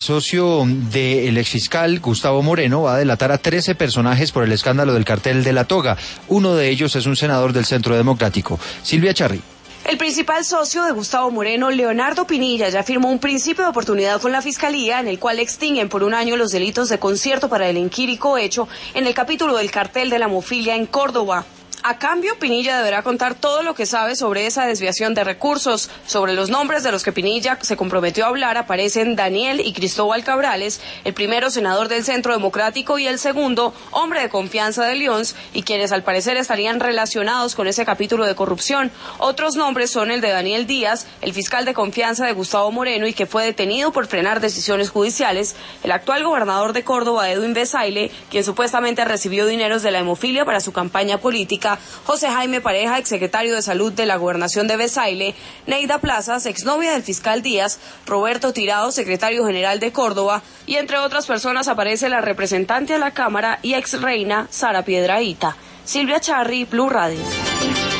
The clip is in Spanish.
Socio del exfiscal Gustavo Moreno va a delatar a 13 personajes por el escándalo del cartel de La Toga. Uno de ellos es un senador del Centro Democrático. Silvia Charri. El principal socio de Gustavo Moreno, Leonardo Pinilla, ya firmó un principio de oportunidad con la Fiscalía en el cual extinguen por un año los delitos de concierto para delinquir y cohecho en el capítulo del cartel de la hemofilia en Córdoba. A cambio, Pinilla deberá contar todo lo que sabe sobre esa desviación de recursos. Sobre los nombres de los que Pinilla se comprometió a hablar aparecen Daniel y Cristóbal Cabrales, el primero senador del Centro Democrático y el segundo hombre de confianza de Lions, y quienes al parecer estarían relacionados con ese capítulo de corrupción. Otros nombres son el de Daniel Díaz, el fiscal de confianza de Gustavo Moreno y que fue detenido por frenar decisiones judiciales, el actual gobernador de Córdoba, Edwin Besaile, quien supuestamente recibió dineros de la hemofilia para su campaña política, José Jaime Pareja, exsecretario de Salud de la Gobernación de Besaile, Neida Plazas, exnovia del fiscal Díaz, Roberto Tirado, secretario general de Córdoba, y entre otras personas aparece la representante a la Cámara y exreina Sara Piedrahíta. Silvia Charri, Blue Radio.